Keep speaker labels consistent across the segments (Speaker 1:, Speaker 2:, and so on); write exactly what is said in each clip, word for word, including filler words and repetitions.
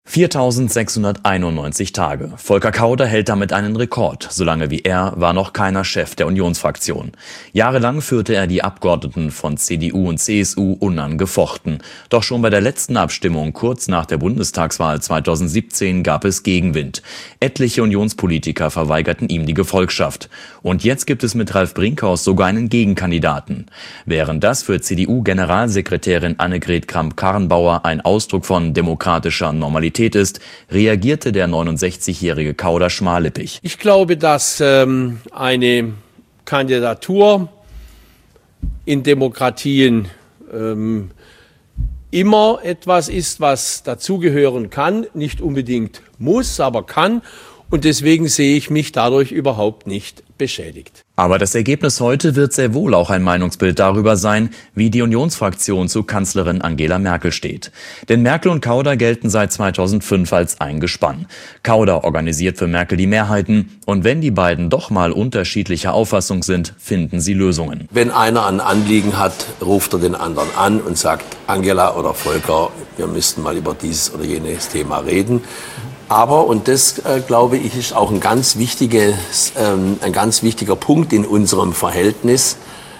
Speaker 1: viertausendsechshunderteinundneunzig Tage. Volker Kauder hält damit einen Rekord. So lange wie er war noch keiner Chef der Unionsfraktion. Jahrelang führte er die Abgeordneten von C D U und C S U unangefochten. Doch schon bei der letzten Abstimmung kurz nach der Bundestagswahl zweitausendsiebzehn gab es Gegenwind. Etliche Unionspolitiker verweigerten ihm die Gefolgschaft. Und jetzt gibt es mit Ralf Brinkhaus sogar einen Gegenkandidaten. Während das für C D U-Generalsekretärin Annegret Kramp-Karrenbauer ein Ausdruck von demokratischer Normalität ist, reagierte der neunundsechzigjährige Kauder schmallippig.
Speaker 2: Ich glaube, dass ähm, eine Kandidatur in Demokratien ähm, immer etwas ist, was dazugehören kann, nicht unbedingt muss, aber kann. Und deswegen sehe ich mich dadurch überhaupt nicht beschädigt.
Speaker 1: Aber das Ergebnis heute wird sehr wohl auch ein Meinungsbild darüber sein, wie die Unionsfraktion zu Kanzlerin Angela Merkel steht. Denn Merkel und Kauder gelten seit zweitausendfünf als ein Gespann. Kauder organisiert für Merkel die Mehrheiten und wenn die beiden doch mal unterschiedlicher Auffassung sind, finden sie Lösungen.
Speaker 3: Wenn einer ein Anliegen hat, ruft er den anderen an und sagt, Angela oder Volker, wir müssten mal über dieses oder jenes Thema reden. Aber, und das, äh, glaube ich, ist auch ein ganz, wichtiges, ähm, ein ganz wichtiger Punkt in unserem Verhältnis,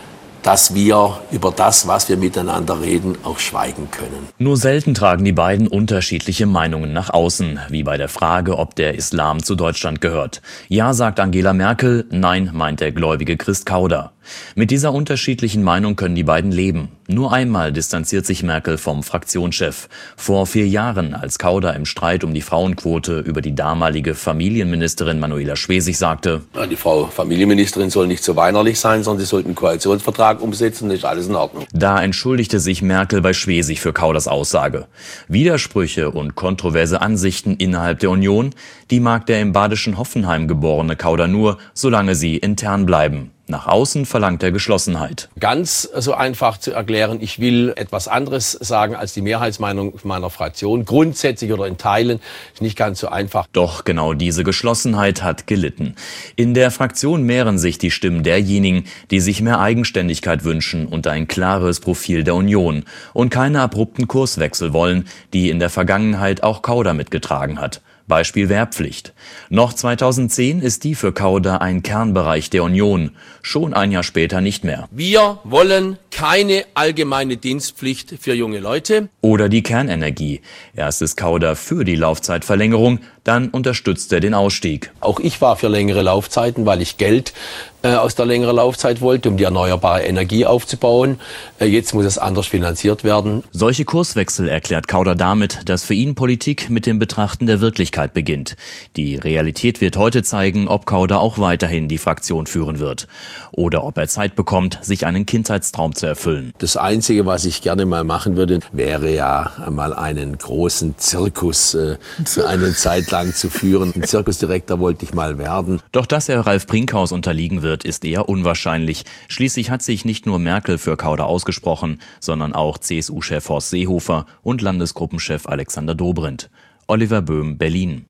Speaker 3: dass wir über das, was wir miteinander reden, auch schweigen können.
Speaker 1: Nur selten tragen die beiden unterschiedliche Meinungen nach außen, wie bei der Frage, ob der Islam zu Deutschland gehört. Ja, sagt Angela Merkel, nein, meint der gläubige Christ Kauder. Mit dieser unterschiedlichen Meinung können die beiden leben. Nur einmal distanziert sich Merkel vom Fraktionschef. Vor vier Jahren, als Kauder im Streit um die Frauenquote über die damalige Familienministerin Manuela Schwesig sagte:
Speaker 3: Ja, die Frau Familienministerin soll nicht so weinerlich sein, sondern sie sollte einen Koalitionsvertrag umsetzen, ist alles in Ordnung.
Speaker 1: Da entschuldigte sich Merkel bei Schwesig für Kauders Aussage. Widersprüche und kontroverse Ansichten innerhalb der Union, die mag der im badischen Hoffenheim geborene Kauder nur, solange sie intern bleiben. Nach außen verlangt er Geschlossenheit.
Speaker 2: Ganz so einfach zu erklären, ich will etwas anderes sagen als die Mehrheitsmeinung meiner Fraktion. Grundsätzlich oder in Teilen ist nicht ganz so einfach.
Speaker 1: Doch genau diese Geschlossenheit hat gelitten. In der Fraktion mehren sich die Stimmen derjenigen, die sich mehr Eigenständigkeit wünschen und ein klares Profil der Union und keine abrupten Kurswechsel wollen, die in der Vergangenheit auch Kauder mitgetragen hat. Beispiel Wehrpflicht. Noch zweitausendzehn ist die für Kauder ein Kernbereich der Union, schon ein Jahr später nicht mehr.
Speaker 2: Wir wollen keine allgemeine Dienstpflicht für junge Leute.
Speaker 1: Oder die Kernenergie. Erst ist Kauder für die Laufzeitverlängerung, dann unterstützt er den Ausstieg.
Speaker 2: Auch ich war für längere Laufzeiten, weil ich Geld äh, aus der längeren Laufzeit wollte, um die erneuerbare Energie aufzubauen. Äh, jetzt muss es anders finanziert werden.
Speaker 1: Solche Kurswechsel erklärt Kauder damit, dass für ihn Politik mit dem Betrachten der Wirklichkeit beginnt. Die Realität wird heute zeigen, ob Kauder auch weiterhin die Fraktion führen wird. Oder ob er Zeit bekommt, sich einen Kindheitstraum zu erfüllen.
Speaker 3: Das Einzige, was ich gerne mal machen würde, wäre ja mal einen großen Zirkus äh, für eine Zeit lang zu führen. Ein Zirkusdirektor wollte ich mal werden.
Speaker 1: Doch dass er Ralf Brinkhaus unterliegen wird, ist eher unwahrscheinlich. Schließlich hat sich nicht nur Merkel für Kauder ausgesprochen, sondern auch C S U-Chef Horst Seehofer und Landesgruppenchef Alexander Dobrindt. Oliver Böhm, Berlin.